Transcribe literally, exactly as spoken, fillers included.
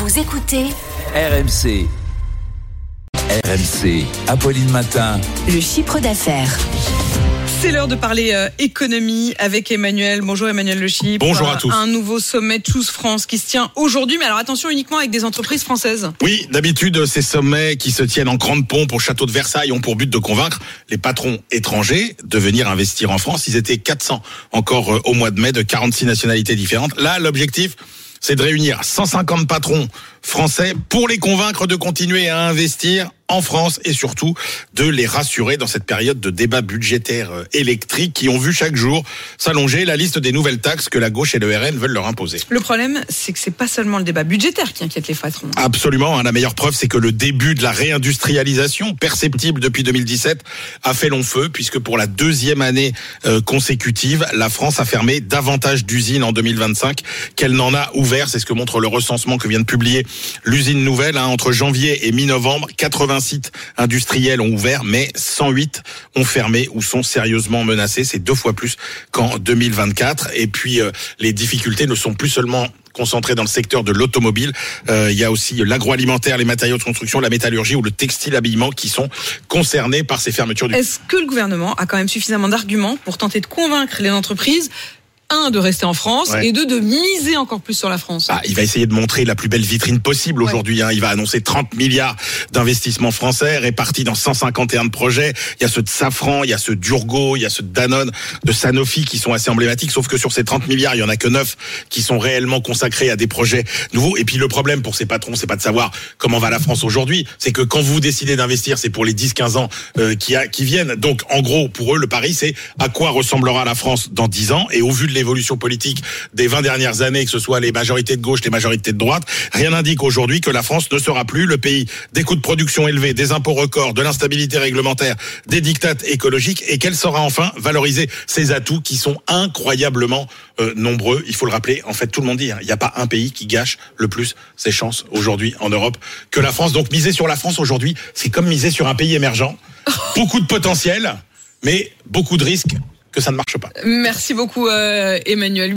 Vous écoutez R M C. R M C, Apolline Matin. Le chiffre d'affaires. C'est l'heure de parler euh, économie avec Emmanuel. Bonjour Emmanuel Le Chypre. Bonjour à tous. Un nouveau sommet Choose France qui se tient aujourd'hui, mais alors attention, uniquement avec des entreprises françaises. Oui, d'habitude, ces sommets qui se tiennent en grande pompe au château de Versailles ont pour but de convaincre les patrons étrangers de venir investir en France. Ils étaient quatre cents encore euh, au mois de mai, de quarante-six nationalités différentes. Là, l'objectif, c'est de réunir cent cinquante patrons français pour les convaincre de continuer à investir en France et surtout de les rassurer dans cette période de débat budgétaire électrique qui ont vu chaque jour s'allonger la liste des nouvelles taxes que la gauche et le R N veulent leur imposer. Le problème, c'est que c'est pas seulement le débat budgétaire qui inquiète les patrons. Absolument, hein, la meilleure preuve, c'est que le début de la réindustrialisation, perceptible depuis deux mille dix-sept, a fait long feu, puisque pour la deuxième année euh, consécutive, la France a fermé davantage d'usines en deux mille vingt-cinq qu'elle n'en a ouvert. C'est ce que montre le recensement que vient de publier l'usine nouvelle. Hein, entre janvier et mi-novembre, quatre-vingts sites industriels ont ouvert, mais cent huit ont fermé ou sont sérieusement menacés. C'est deux fois plus qu'en deux mille vingt-quatre. Et puis, euh, les difficultés ne sont plus seulement concentrées dans le secteur de l'automobile. Euh, il y a aussi l'agroalimentaire, les matériaux de construction, la métallurgie ou le textile habillement qui sont concernés par ces fermetures du... Est-ce que le gouvernement a quand même suffisamment d'arguments pour tenter de convaincre les entreprises, un, de rester en France, ouais, et deux, de miser encore plus sur la France? Ah, il va essayer de montrer la plus belle vitrine possible aujourd'hui. Ouais. Hein. Il va annoncer trente milliards d'investissements français répartis dans cent cinquante et un de projets. Il y a ceux de Safran, il y a ceux d'Urgo, il y a ceux de Danone, de Sanofi qui sont assez emblématiques. Sauf que sur ces trente milliards, il y en a que neuf qui sont réellement consacrés à des projets nouveaux. Et puis le problème pour ces patrons, c'est pas de savoir comment va la France aujourd'hui. C'est que quand vous décidez d'investir, c'est pour les dix quinze ans euh, qui, a, qui viennent. Donc en gros, pour eux, le pari, c'est à quoi ressemblera la France dans dix ans. Et au vu de l'évolution politique des vingt dernières années, que ce soit les majorités de gauche, les majorités de droite, rien n'indique aujourd'hui que la France ne sera plus le pays des coûts de production élevés, des impôts records, de l'instabilité réglementaire, des dictats écologiques, et qu'elle saura enfin valoriser ses atouts qui sont incroyablement euh, nombreux. Il faut le rappeler, en fait tout le monde dit, hein, il n'y a pas un pays qui gâche le plus ses chances aujourd'hui en Europe que la France. Donc miser sur la France aujourd'hui, c'est comme miser sur un pays émergent. Beaucoup de potentiel, mais beaucoup de risques que ça ne marche pas. Merci beaucoup euh, Emmanuel.